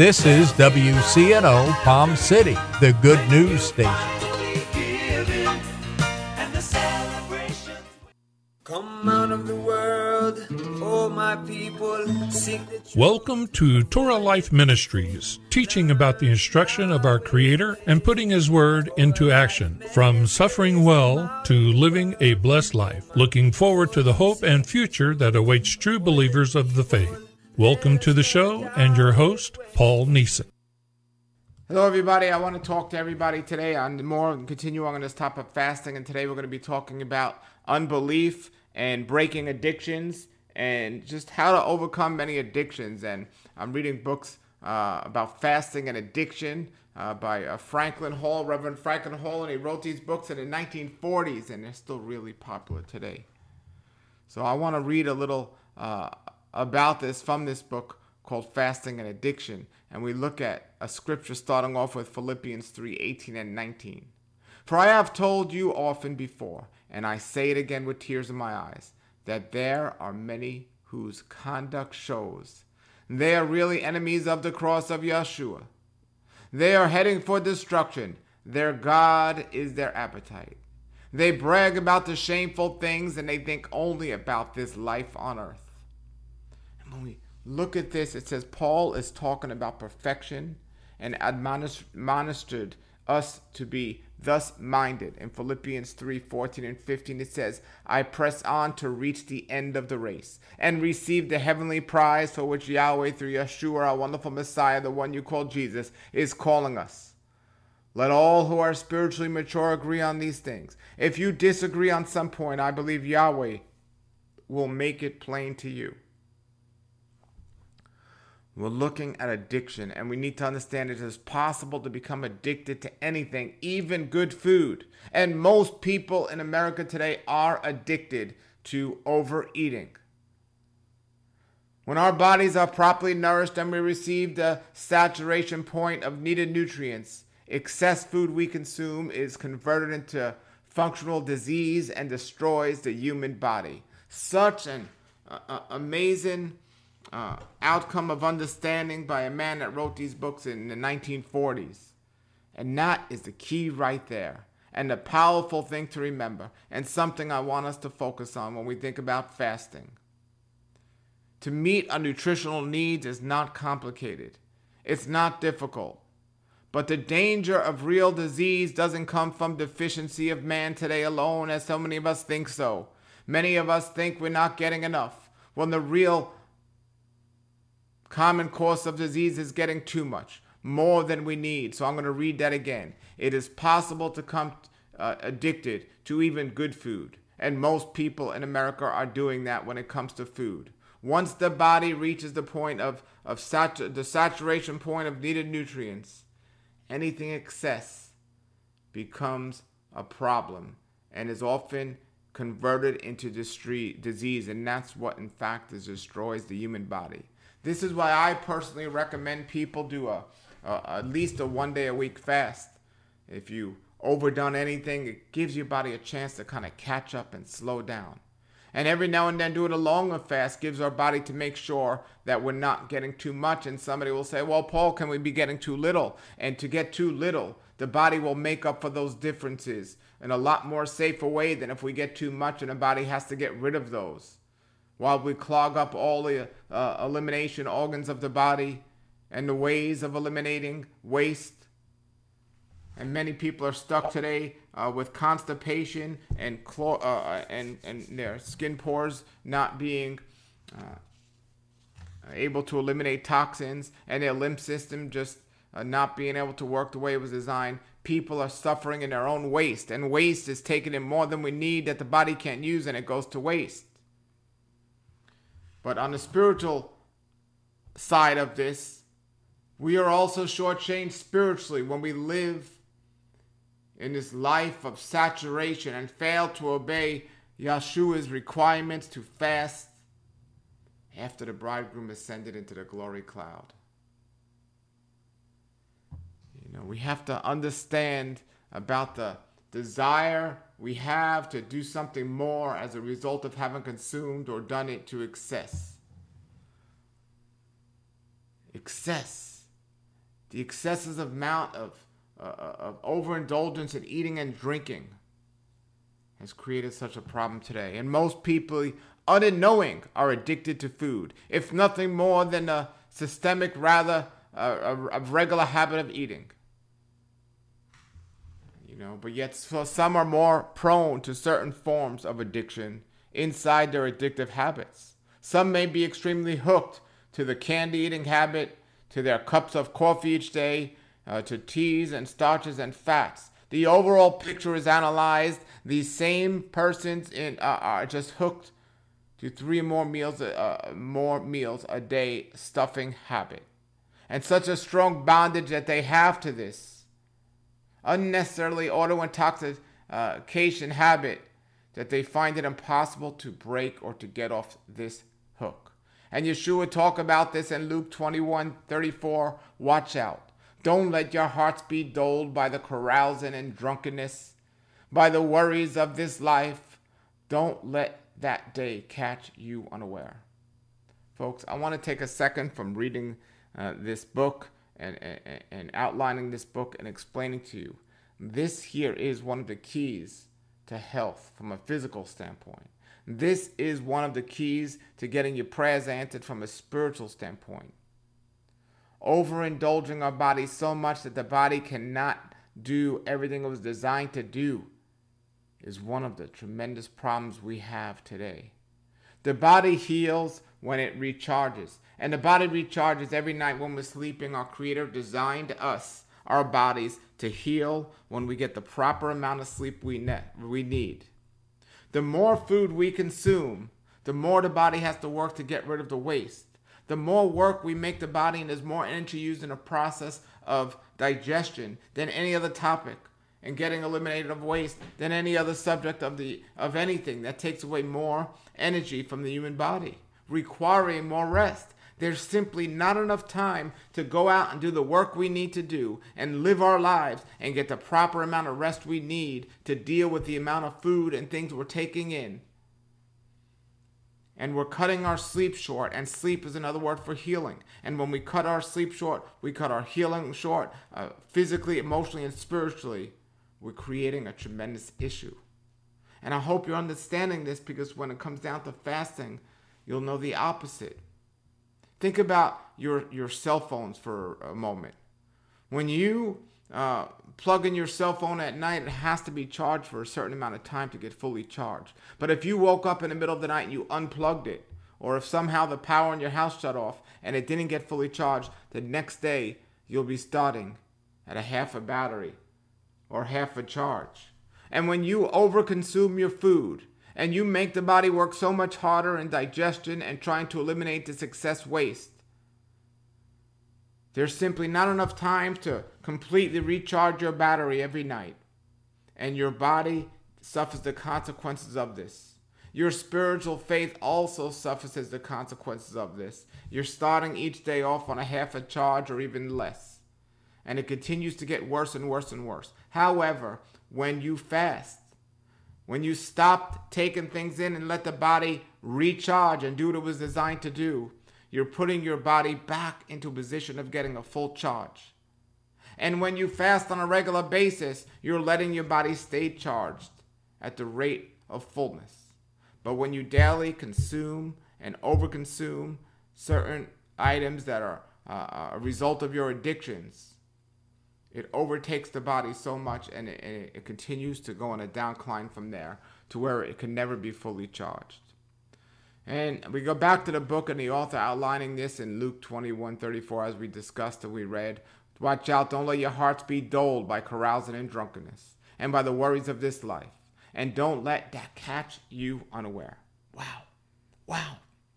This is WCNO Palm City, the good news station. Come out of the world, oh my people, seek the truth. Welcome to Torah Life Ministries, teaching about the instruction of our Creator and putting His Word into action, from suffering well to living a blessed life. Looking forward to the hope and future that awaits true believers of the faith. Welcome to the show and your host, Paul Neeson. Hello, everybody. I want to talk to everybody today on continue on this topic of fasting. And today we're going to be talking about unbelief and breaking addictions and just how to overcome many addictions. And I'm reading books about fasting and addiction by Franklin Hall, Reverend Franklin Hall, and he wrote these books in the 1940s, and they're still really popular today. So I want to read a little about this from this book called Fasting and Addiction. And we look at a scripture starting off with Philippians 3:18 and 19. For I have told you often before, and I say it again with tears in my eyes, that there are many whose conduct shows they are really enemies of the cross of Yeshua. They are heading for destruction. Their God is their appetite. They brag about the shameful things, and they think only about this life on earth. And when we look at this, it says Paul is talking about perfection and admonished us to be thus minded. In Philippians 3:14 and 15, it says, I press on to reach the end of the race and receive the heavenly prize for which Yahweh through Yeshua, our wonderful Messiah, the one you call Jesus, is calling us. Let all who are spiritually mature agree on these things. If you disagree on some point, I believe Yahweh will make it plain to you. We're looking at addiction, and we need to understand it is possible to become addicted to anything, even good food. And most people in America today are addicted to overeating. When our bodies are properly nourished and we receive the saturation point of needed nutrients, excess food we consume is converted into functional disease and destroys the human body. Such an amazing outcome of understanding by a man that wrote these books in the 1940s. And that is the key right there. And the powerful thing to remember, and something I want us to focus on when we think about fasting. To meet our nutritional needs is not complicated. It's not difficult. But the danger of real disease doesn't come from deficiency of man today alone, as so many of us think so. Many of us think we're not getting enough, when the real common course of disease is getting too much, more than we need. So I'm going to read that again. It is possible to become addicted to even good food. And most people in America are doing that when it comes to food. Once the body reaches the point of the saturation point of needed nutrients, anything excess becomes a problem and is often converted into disease. And that's what, in fact, destroys the human body. This is why I personally recommend people do at least a 1 day a week fast. If you overdone anything, it gives your body a chance to kind of catch up and slow down. And every now and then doing a longer fast gives our body to make sure that we're not getting too much. And somebody will say, well, Paul, can we be getting too little? And to get too little, the body will make up for those differences in a lot more safer way than if we get too much and the body has to get rid of those. While we clog up all the elimination organs of the body and the ways of eliminating waste. And many people are stuck today with constipation and their skin pores not being able to eliminate toxins, and their lymph system just not being able to work the way it was designed. People are suffering in their own waste, and waste is taken in more than we need that the body can't use, and it goes to waste. But on the spiritual side of this, we are also shortchanged spiritually when we live in this life of saturation and fail to obey Yeshua's requirements to fast after the bridegroom ascended into the glory cloud. We have to understand about the desire we have to do something more as a result of having consumed or done it to excess. Excess The excessive amount of overindulgence in eating and drinking has created such a problem today. And most people, unknowing, are addicted to food, if nothing more than a systemic, rather a regular habit of eating. But yet some are more prone to certain forms of addiction inside their addictive habits. Some may be extremely hooked to the candy eating habit, to their cups of coffee each day, to teas and starches and fats. The overall picture is analyzed. These same persons are just hooked to 3 more meals a day stuffing habit. And such a strong bondage that they have to this unnecessarily auto-intoxication habit that they find it impossible to break or to get off this hook. And Yeshua talked about this in Luke 21:34. Watch out. Don't let your hearts be dulled by the carousing and drunkenness, by the worries of this life. Don't let that day catch you unaware. Folks, I want to take a second from reading this book and outlining this book and explaining to you. This here is one of the keys to health from a physical standpoint. This is one of the keys to getting your prayers answered from a spiritual standpoint. Overindulging our body so much that the body cannot do everything it was designed to do is one of the tremendous problems we have today. The body heals when it recharges. And the body recharges every night when we're sleeping. Our Creator designed us, our bodies, to heal when we get the proper amount of sleep we need. The more food we consume, the more the body has to work to get rid of the waste. The more work we make the body, and there's more energy used in the process of digestion than any other topic, and getting eliminated of waste than any other subject of anything that takes away more energy from the human body, requiring more rest. There's simply not enough time to go out and do the work we need to do and live our lives and get the proper amount of rest we need to deal with the amount of food and things we're taking in. And we're cutting our sleep short, and sleep is another word for healing. And when we cut our sleep short, we cut our healing short, physically, emotionally, and spiritually. We're creating a tremendous issue. And I hope you're understanding this, because when it comes down to fasting, you'll know the opposite. Think about your cell phones for a moment. When you plug in your cell phone at night, it has to be charged for a certain amount of time to get fully charged. But if you woke up in the middle of the night and you unplugged it, or if somehow the power in your house shut off and it didn't get fully charged, the next day you'll be starting at a half a battery or half a charge. And when you overconsume your food and you make the body work so much harder in digestion and trying to eliminate this excess waste, there's simply not enough time to completely recharge your battery every night. And your body suffers the consequences of this. Your spiritual faith also suffers as the consequences of this. You're starting each day off on a half a charge or even less. And it continues to get worse and worse and worse. However, when you fast, when you stop taking things in and let the body recharge and do what it was designed to do, you're putting your body back into a position of getting a full charge. And when you fast on a regular basis, you're letting your body stay charged at the rate of fullness. But when you daily consume and overconsume certain items that are a result of your addictions, it overtakes the body so much, and it continues to go on a downcline from there to where it can never be fully charged. And we go back to the book and the author outlining this in Luke 21:34, as we discussed and we read. Watch out, don't let your hearts be dulled by carousing and drunkenness and by the worries of this life. And don't let that catch you unaware. Wow.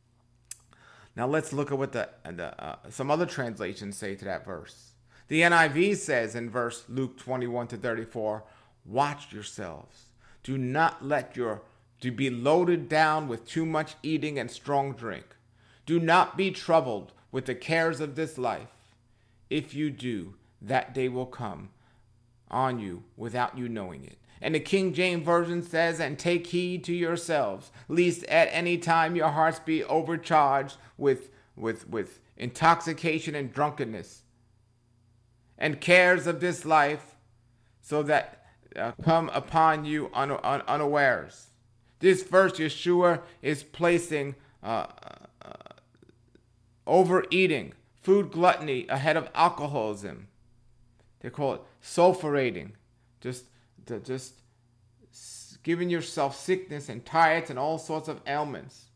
Now let's look at what some other translations say to that verse. The NIV says in verse Luke 21:34, watch yourselves. Do not let to be loaded down with too much eating and strong drink. Do not be troubled with the cares of this life. If you do, that day will come on you without you knowing it. And the King James Version says, and take heed to yourselves, lest at any time your hearts be overcharged with intoxication and drunkenness, and cares of this life, so that come upon you unawares. This verse, Yeshua is placing overeating, food gluttony ahead of alcoholism. They call it sulfurating, just giving yourself sickness and tiredness and all sorts of ailments,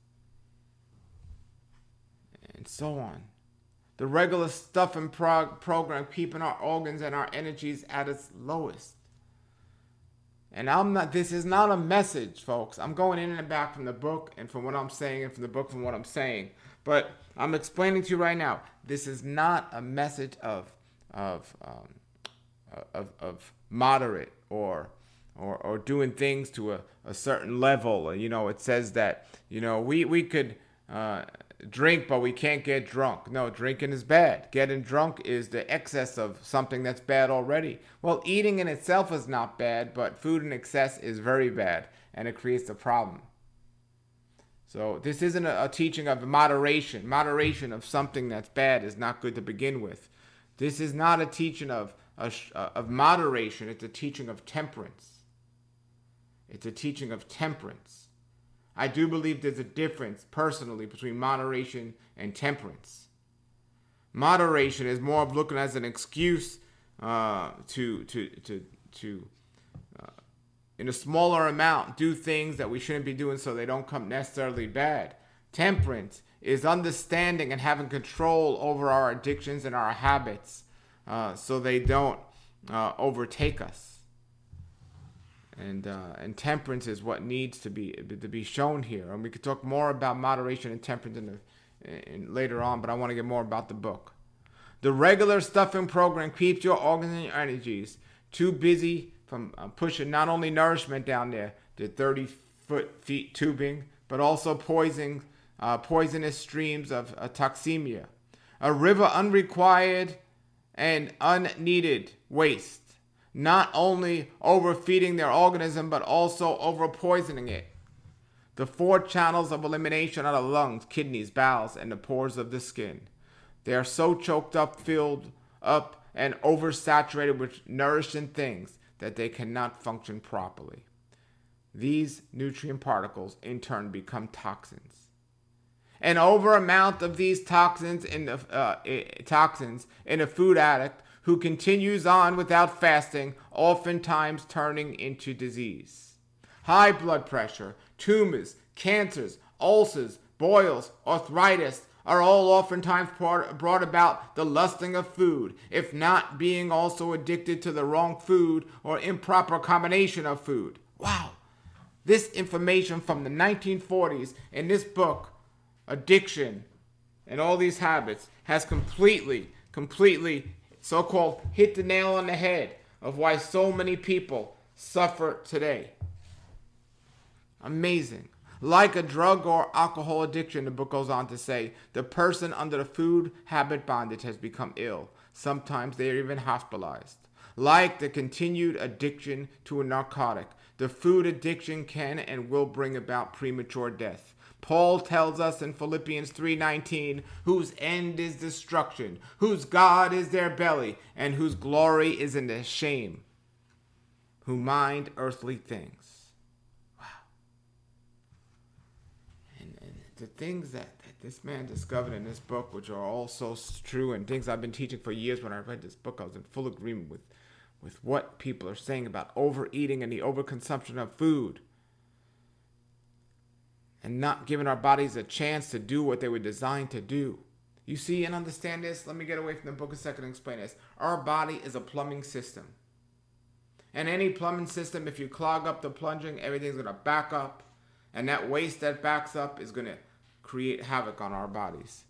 and so on. The regular stuff and program keeping our organs and our energies at its lowest. And this is not a message, folks. I'm going in and back from the book and from what I'm saying and from the book from what I'm saying. But I'm explaining to you right now, this is not a message of moderate or doing things to a certain level. It says that, we could drink, but we can't get drunk. No, drinking is bad. Getting drunk is the excess of something that's bad already. Well, eating in itself is not bad, but food in excess is very bad, and it creates a problem. So this isn't a teaching of moderation. Moderation of something that's bad is not good to begin with. This is not a teaching of moderation. It's a teaching of temperance. It's a teaching of temperance. I do believe there's a difference, personally, between moderation and temperance. Moderation is more of looking as an excuse to in a smaller amount, do things that we shouldn't be doing so they don't come necessarily bad. Temperance is understanding and having control over our addictions and our habits so they don't overtake us. And temperance is what needs to be shown here. And we could talk more about moderation and temperance later on, but I want to get more about the book. The regular stuffing program keeps your organs and your energies too busy from pushing not only nourishment down there, the 30-feet tubing, but also poisonous streams of toxemia. A river unrequired and unneeded waste. Not only overfeeding their organism, but also overpoisoning it. The 4 channels of elimination are the lungs, kidneys, bowels, and the pores of the skin. They are so choked up, filled up, and oversaturated with nourishing things that they cannot function properly. These nutrient particles, in turn, become toxins. An over amount of these toxins in a food addict who continues on without fasting, oftentimes turning into disease. High blood pressure, tumors, cancers, ulcers, boils, arthritis are all oftentimes brought about the lusting of food, if not being also addicted to the wrong food or improper combination of food. Wow. This information from the 1940s in this book, Addiction and All These Habits, has completely so-called hit the nail on the head of why so many people suffer today. Amazing. Like a drug or alcohol addiction, the book goes on to say, the person under the food habit bondage has become ill. Sometimes they are even hospitalized. Like the continued addiction to a narcotic, the food addiction can and will bring about premature death. Paul tells us in Philippians 3:19, whose end is destruction, whose God is their belly, and whose glory is in their shame, who mind earthly things. Wow. And the things that this man discovered in this book, which are all so true, and things I've been teaching for years. When I read this book, I was in full agreement with what people are saying about overeating and the overconsumption of food, and not giving our bodies a chance to do what they were designed to do. You see and understand this? Let me get away from the book a second and explain this. Our body is a plumbing system. And any plumbing system, if you clog up the plunging, everything's going to back up. And that waste that backs up is going to create havoc on our bodies.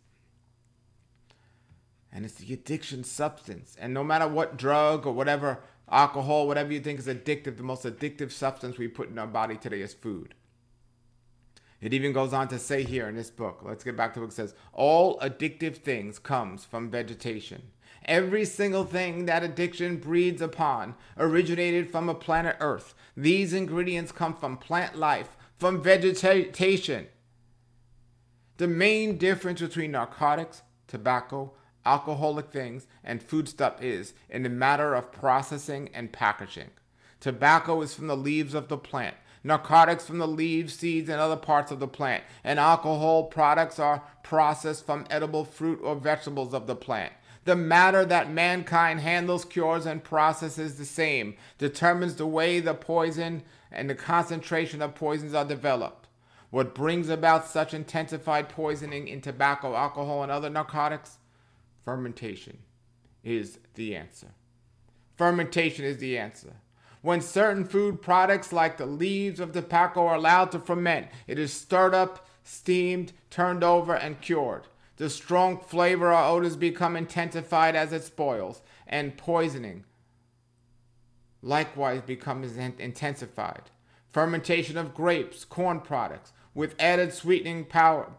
And it's the addiction substance. And no matter what drug or whatever, alcohol, whatever you think is addictive, the most addictive substance we put in our body today is food. It even goes on to say here in this book, let's get back to what it says, all addictive things comes from vegetation. Every single thing that addiction breeds upon originated from a planet Earth. These ingredients come from plant life, from vegetation. The main difference between narcotics, tobacco, alcoholic things, and foodstuff is in the matter of processing and packaging. Tobacco is from the leaves of the plant, narcotics from the leaves, seeds, and other parts of the plant, and alcohol products are processed from edible fruit or vegetables of the plant. The matter that mankind handles, cures, and processes the same, determines the way the poison and the concentration of poisons are developed. What brings about such intensified poisoning in tobacco, alcohol, and other narcotics? Fermentation is the answer. Fermentation is the answer. When certain food products like the leaves of tobacco are allowed to ferment, it is stirred up, steamed, turned over, and cured. The strong flavor or odors become intensified as it spoils, and poisoning likewise becomes intensified. Fermentation of grapes, corn products, with added sweetening power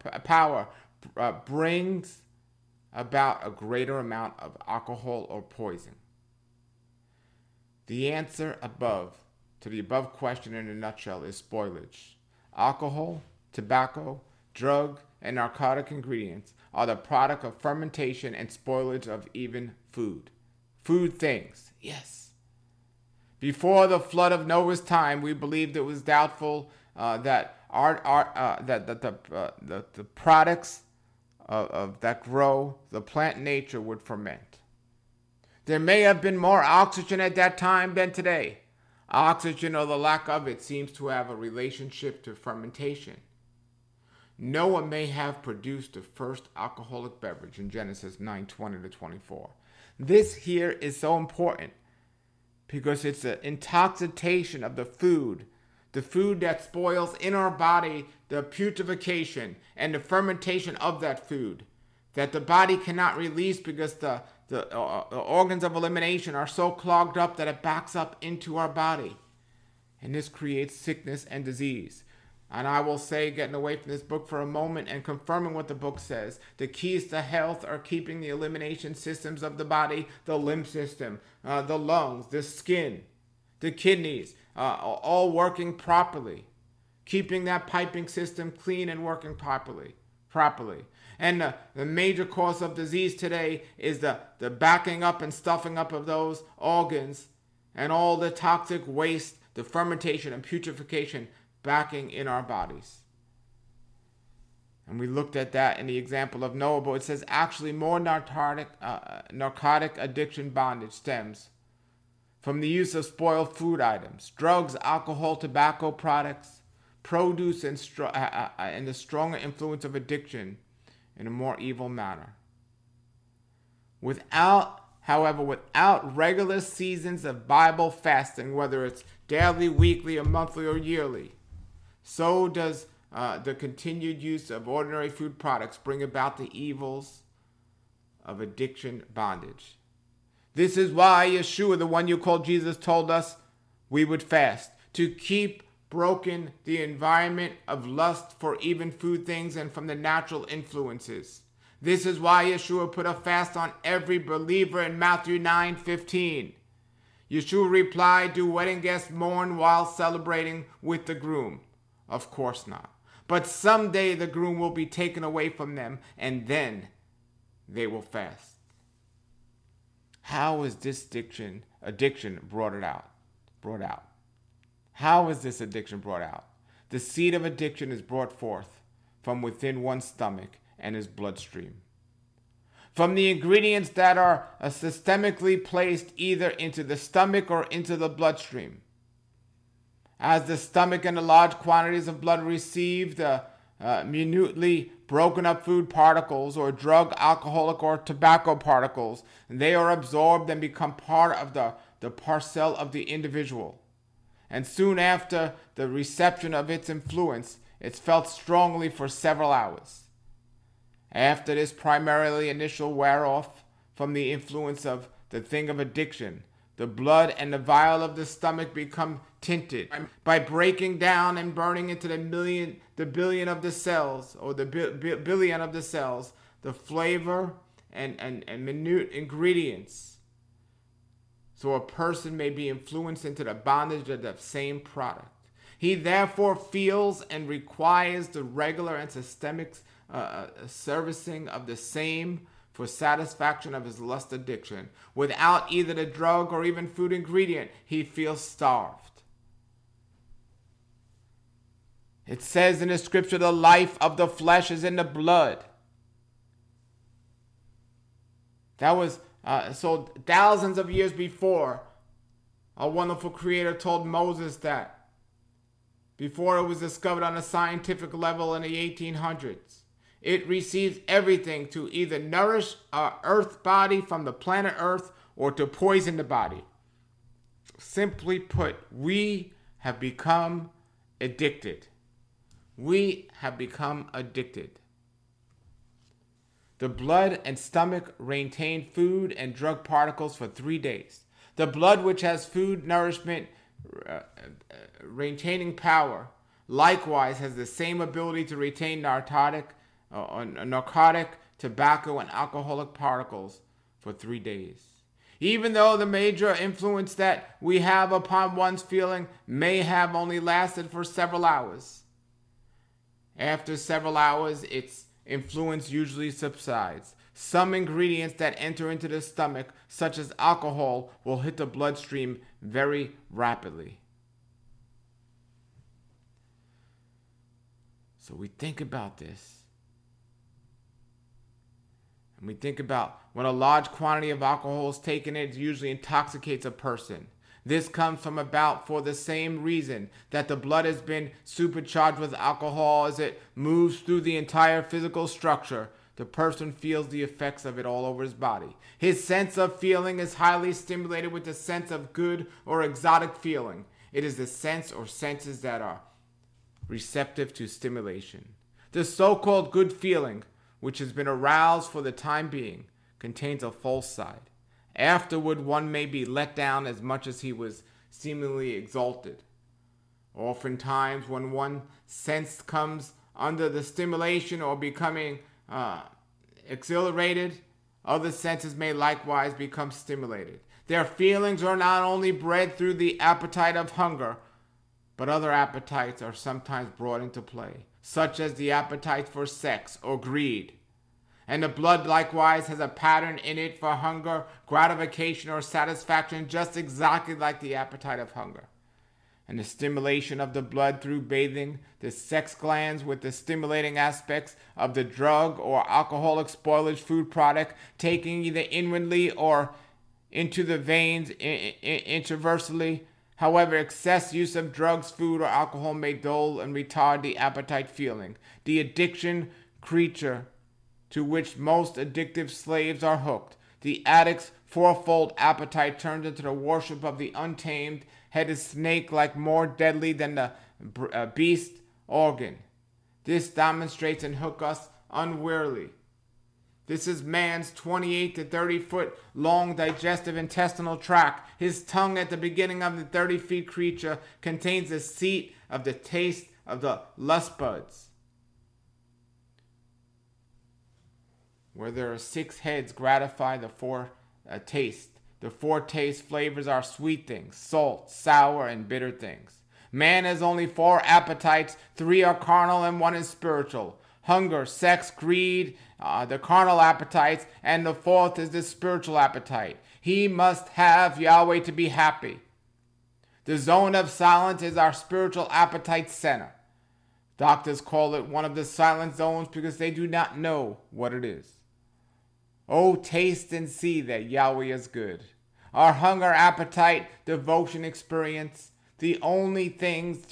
brings about a greater amount of alcohol or poison. The answer to the above question in a nutshell is spoilage. Alcohol, tobacco, drug, and narcotic ingredients are the product of fermentation and spoilage of even food. Food things, yes. Before the flood of Noah's time, we believed it was doubtful that the products that grow the plant nature would ferment. There may have been more oxygen at that time than today. Oxygen, or the lack of it, seems to have a relationship to fermentation. Noah may have produced the first alcoholic beverage in Genesis 9:20-24. This here is so important because it's an intoxication of the food that spoils in our body, the putrefaction and the fermentation of that food, that the body cannot release because the organs of elimination are so clogged up that it backs up into our body. And this creates sickness and disease. And I will say, getting away from this book for a moment and confirming what the book says, the keys to health are keeping the elimination systems of the body, the lymph system, the lungs, the skin, the kidneys, all working properly. Keeping that piping system clean and working properly. And the major cause of disease today is the backing up and stuffing up of those organs and all the toxic waste, the fermentation and putrefaction backing in our bodies. And we looked at that in the example of Noah, but it says actually more narcotic addiction bondage stems from the use of spoiled food items, drugs, alcohol, tobacco products, produce, and the stronger influence of addiction in a more evil manner. Without regular seasons of Bible fasting, whether it's daily, weekly, or monthly, or yearly, so does the continued use of ordinary food products bring about the evils of addiction bondage. This is why Yeshua, the one you call Jesus, told us we would fast, to keep broken the environment of lust for even food things and from the natural influences. This is why Yeshua put a fast on every believer in Matthew 9:15. Yeshua replied, do wedding guests mourn while celebrating with the groom? Of course not. But someday the groom will be taken away from them, and then they will fast. How is this addiction brought out? How is this addiction brought out? The seed of addiction is brought forth from within one's stomach and his bloodstream. From the ingredients that are systemically placed either into the stomach or into the bloodstream. As the stomach and the large quantities of blood receive the minutely broken up food particles or drug, alcoholic, or tobacco particles, they are absorbed and become part of the parcel of the individual. And soon after the reception of its influence, it's felt strongly for several hours. After this primarily initial wear-off from the influence of the thing of addiction, the blood and the vial of the stomach become tinted by breaking down and burning into the billion of the cells, or the billion of the cells, the flavor and minute ingredients. So a person may be influenced into the bondage of the same product. He therefore feels and requires the regular and systemic servicing of the same for satisfaction of his lust addiction. Without either the drug or even food ingredient, he feels starved. It says in the scripture, the life of the flesh is in the blood. That was so thousands of years before, a wonderful creator told Moses that before it was discovered on a scientific level in the 1800s. It receives everything to either nourish our earth body from the planet Earth or to poison the body. Simply put, we have become addicted. We have become addicted. The blood and stomach retain food and drug particles for 3 days. The blood, which has food nourishment retaining power, likewise has the same ability to retain narcotic, tobacco, and alcoholic particles for 3 days. Even though the major influence that we have upon one's feeling may have only lasted for several hours. After several hours, its influence usually subsides. Some ingredients that enter into the stomach, such as alcohol, will hit the bloodstream very rapidly. So we think about this. And we think about when a large quantity of alcohol is taken, it usually intoxicates a person. This comes from about for the same reason that the blood has been supercharged with alcohol as it moves through the entire physical structure. The person feels the effects of it all over his body. His sense of feeling is highly stimulated with the sense of good or exotic feeling. It is the sense or senses that are receptive to stimulation. The so-called good feeling, which has been aroused for the time being, contains a false side. Afterward, one may be let down as much as he was seemingly exalted. Oftentimes, when one sense comes under the stimulation or becoming exhilarated, other senses may likewise become stimulated. Their feelings are not only bred through the appetite of hunger, but other appetites are sometimes brought into play, such as the appetite for sex or greed. And the blood likewise has a pattern in it for hunger, gratification, or satisfaction, just exactly like the appetite of hunger. And the stimulation of the blood through bathing the sex glands with the stimulating aspects of the drug or alcoholic spoilage food product, taking either inwardly or into the veins intraversely. However, excess use of drugs, food, or alcohol may dull and retard the appetite feeling. The addiction creature to which most addictive slaves are hooked. The addict's fourfold appetite turns into the worship of the untamed headed snake, like more deadly than the beast organ. This demonstrates and hooks us unwearily. This is man's 28 to 30 foot long digestive intestinal tract. His tongue at the beginning of the 30 feet creature contains the seat of the taste of the lust buds. Where there are 6 heads gratify the 4 tastes. The 4 taste flavors are sweet things, salt, sour, and bitter things. Man has only 4 appetites. 3 are carnal and 1 is spiritual. Hunger, sex, greed, the carnal appetites, and the 4th is the spiritual appetite. He must have Yahweh to be happy. The zone of silence is our spiritual appetite center. Doctors call it one of the silent zones because they do not know what it is. Oh, taste and see that Yahweh is good. Our hunger, appetite, devotion, experience, the old things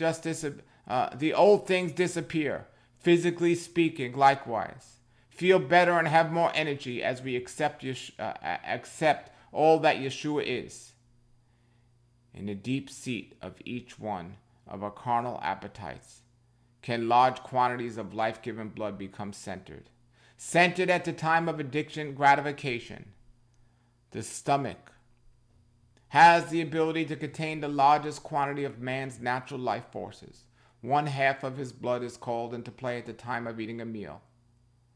disappear. Physically speaking, likewise, feel better and have more energy as we accept all that Yeshua is. In the deep seat of each one of our carnal appetites, can large quantities of life-giving blood become centered at the time of addiction gratification. The stomach has the ability to contain the largest quantity of man's natural life forces. 1/2 of his blood is called into play at the time of eating a meal.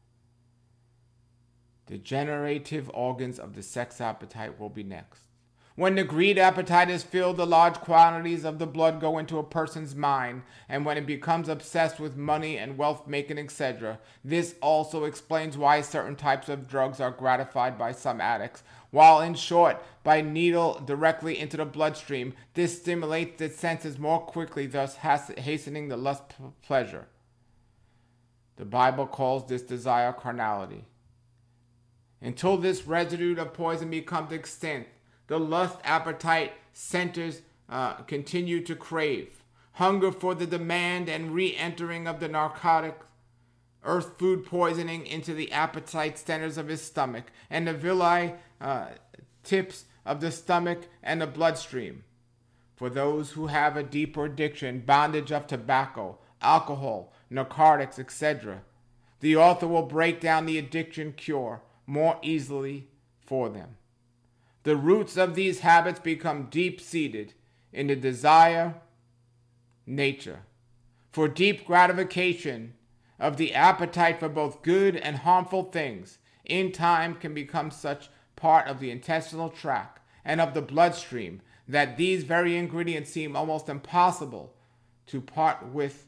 The generative organs of the sex appetite will be next. When the greed appetite is filled, the large quantities of the blood go into a person's mind, and when it becomes obsessed with money and wealth making, etc., this also explains why certain types of drugs are gratified by some addicts, while in short, by needle directly into the bloodstream, this stimulates the senses more quickly, thus hastening the lust pleasure. The Bible calls this desire carnality. Until this residue of poison becomes extinct, the lust appetite centers continue to crave. Hunger for the demand and re-entering of the narcotic earth food poisoning into the appetite centers of his stomach and the villi tips of the stomach and the bloodstream. For those who have a deeper addiction, bondage of tobacco, alcohol, narcotics, etc., the author will break down the addiction cure more easily for them. The roots of these habits become deep-seated in the desire nature for deep gratification of the appetite for both good and harmful things. In time can become such part of the intestinal tract and of the bloodstream that these very ingredients seem almost impossible to part with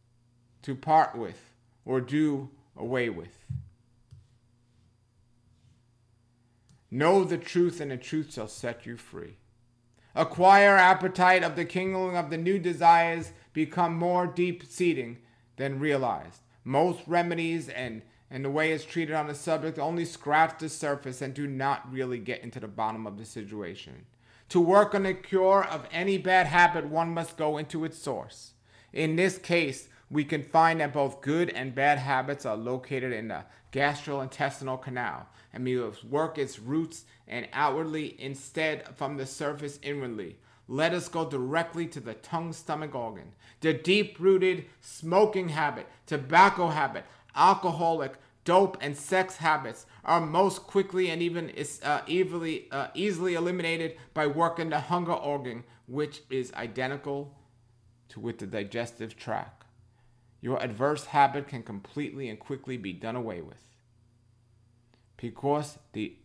or do away with. Know the truth, and the truth shall set you free. Acquire appetite of the kingdom of the new desires become more deep-seating than realized. Most remedies and the way it's treated on the subject only scratch the surface and do not really get into the bottom of the situation. To work on the cure of any bad habit, one must go into its source. In this case, we can find that both good and bad habits are located in the gastrointestinal canal, and we must work its roots and outwardly instead from the surface inwardly. Let us go directly to the tongue-stomach organ. The deep-rooted smoking habit, tobacco habit, alcoholic, dope, and sex habits are most quickly and even easily eliminated by working the hunger organ, which is identical to with the digestive tract. Your adverse habit can completely and quickly be done away with. Because the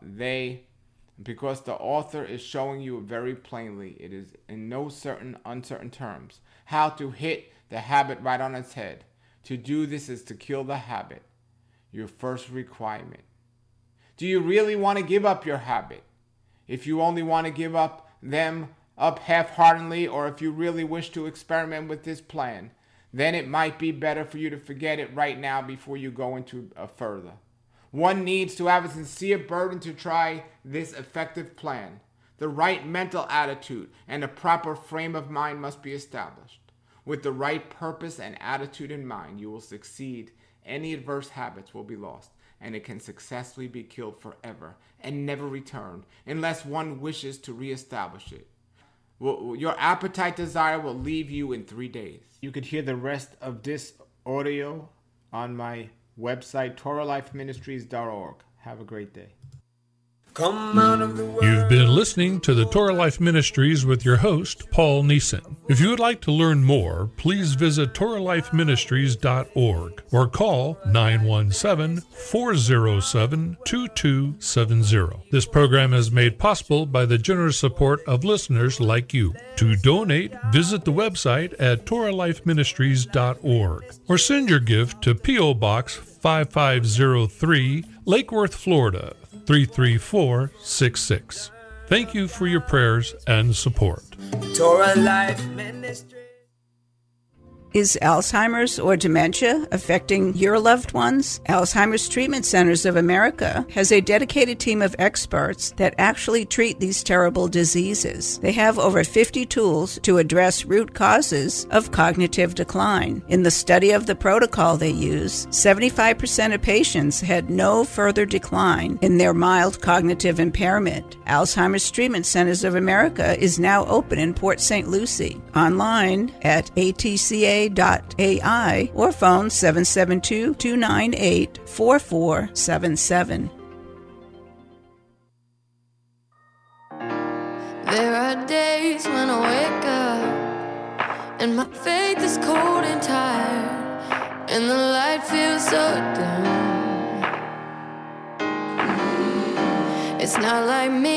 author is showing you very plainly, it is in no uncertain terms, how to hit the habit right on its head. To do this is to kill the habit, your first requirement. Do you really want to give up your habit? If you only want to give them up half-heartedly, or if you really wish to experiment with this plan, then it might be better for you to forget it right now before you go into a further. One needs to have a sincere burden to try this effective plan. The right mental attitude and a proper frame of mind must be established. With the right purpose and attitude in mind, you will succeed. Any adverse habits will be lost, and it can successfully be killed forever and never return unless one wishes to reestablish it. Your appetite desire will leave you in 3 days. You could hear the rest of this audio on my website, TorahLifeMinistries.org. Have a great day. Come out of the world. You've been listening to the Torah Life Ministries with your host, Paul Neeson. If you would like to learn more, please visit TorahLifeMinistries.org or call 917-407-2270. This program is made possible by the generous support of listeners like you. To donate, visit the website at TorahLifeMinistries.org or send your gift to P.O. Box 5503, Lake Worth, Florida, 33466. Thank you for your prayers and support. Torah Life Ministry. Is Alzheimer's or dementia affecting your loved ones? Alzheimer's Treatment Centers of America has a dedicated team of experts that actually treat these terrible diseases. They have over 50 tools to address root causes of cognitive decline. In the study of the protocol they use, 75% of patients had no further decline in their mild cognitive impairment. Alzheimer's Treatment Centers of America is now open in Port St. Lucie. Online at atca.ai or phone 772-298-4477. There are days when I wake up and my faith is cold and tired and the light feels so dim. It's not like me.